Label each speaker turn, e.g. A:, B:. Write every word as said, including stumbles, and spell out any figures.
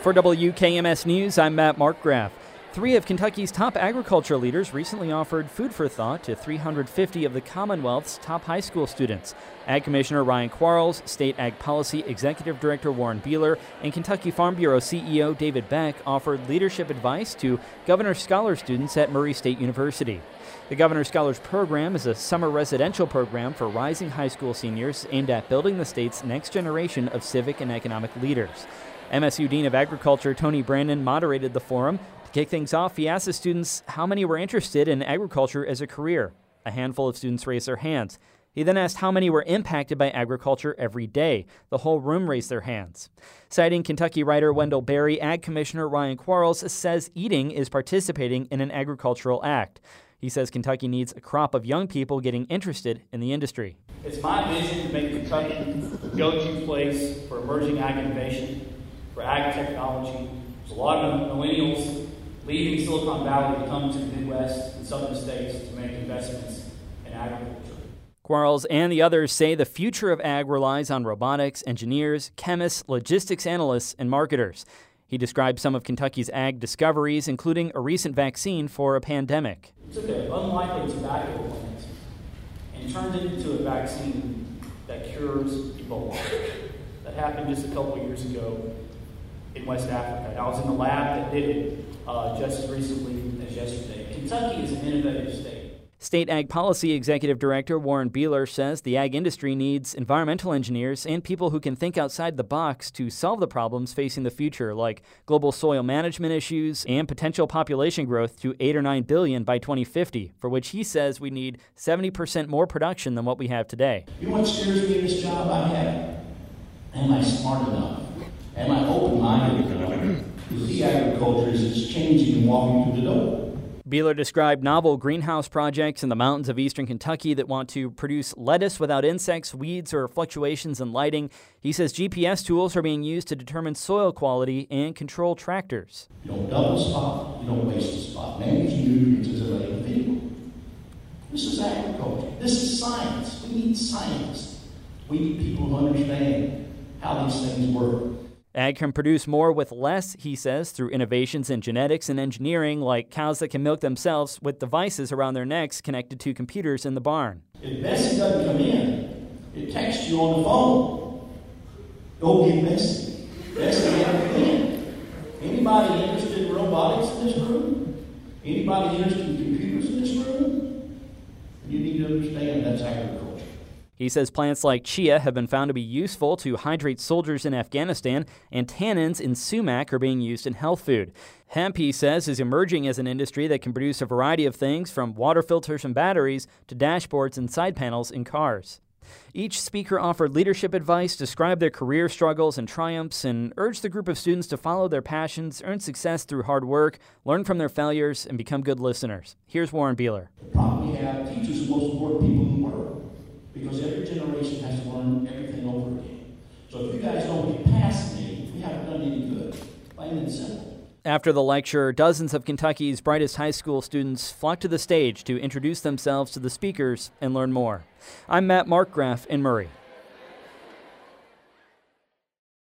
A: For W K M S News, I'm Matt Markgraf. Three of Kentucky's top agriculture leaders recently offered food for thought to three hundred fifty of the Commonwealth's top high school students. Ag Commissioner Ryan Quarles, State Ag Policy Executive Director Warren Beeler, and Kentucky Farm Bureau C E O David Beck offered leadership advice to Governor's Scholar students at Murray State University. The Governor's Scholars Program is a summer residential program for rising high school seniors aimed at building the state's next generation of civic and economic leaders. M S U Dean of Agriculture Tony Brandon moderated the forum. To kick things off, he asked the students how many were interested in agriculture as a career. A handful of students raised their hands. He then asked how many were impacted by agriculture every day. The whole room raised their hands. Citing Kentucky writer Wendell Berry, Ag Commissioner Ryan Quarles says eating is participating in an agricultural act. He says Kentucky needs a crop of young people getting interested in the industry.
B: It's my vision to make Kentucky the go-to place for emerging ag innovation, for ag technology. There's a lot of millennials leaving Silicon Valley to come to the Midwest and southern states to make investments in agriculture.
A: Quarles and the others say the future of ag relies on robotics, engineers, chemists, logistics analysts, and marketers. He described some of Kentucky's ag discoveries, including a recent vaccine for a pandemic.
B: We took an unlikely tobacco plant and turned it into a vaccine that cures Ebola. That happened just a couple of years ago in West Africa. And I was in the lab that did it uh, just as recently as yesterday. Kentucky is an innovative state.
A: State Ag Policy Executive Director Warren Beeler says the ag industry needs environmental engineers and people who can think outside the box to solve the problems facing the future, like global soil management issues and potential population growth to eight or nine billion by twenty fifty, for which he says we need seventy percent more production than what we have today.
C: You know what scares me in this job I have? Am I smart enough? Am I open-minded enough to see agriculture as it's changing and walking through the door?
A: Beeler described novel greenhouse projects in the mountains of eastern Kentucky that want to produce lettuce without insects, weeds, or fluctuations in lighting. He says G P S tools are being used to determine soil quality and control tractors.
C: You don't double spot, you don't waste a spot. Manage nutrients as a layer field. This is agriculture. This is science. We need science. We need people who understand how these things work.
A: Ag can produce more with less, he says, through innovations in genetics and engineering, like cows that can milk themselves with devices around their necks connected to computers in the barn.
C: If Bessie doesn't come in, it texts you on the phone. Go get Bessie. Bessie hasn't come in. Anybody interested in robotics in this room? Anybody interested in computers in this room? You need to understand that's agriculture.
A: He says plants like chia have been found to be useful to hydrate soldiers in Afghanistan, and tannins in sumac are being used in health food. Hemp, he says, is emerging as an industry that can produce a variety of things from water filters and batteries to dashboards and side panels in cars. Each speaker offered leadership advice, described their career struggles and triumphs, and urged the group of students to follow their passions, earn success through hard work, learn from their failures, and become good listeners. Here's Warren Beeler.
C: The problem we have, teachers are the most important people in the world, because every generation has to learn everything over again. So if you guys don't get past me, we haven't done any good. Plain and simple.
A: After the lecture, dozens of Kentucky's brightest high school students flocked to the stage to introduce themselves to the speakers and learn more. I'm Matt Markgraf in Murray.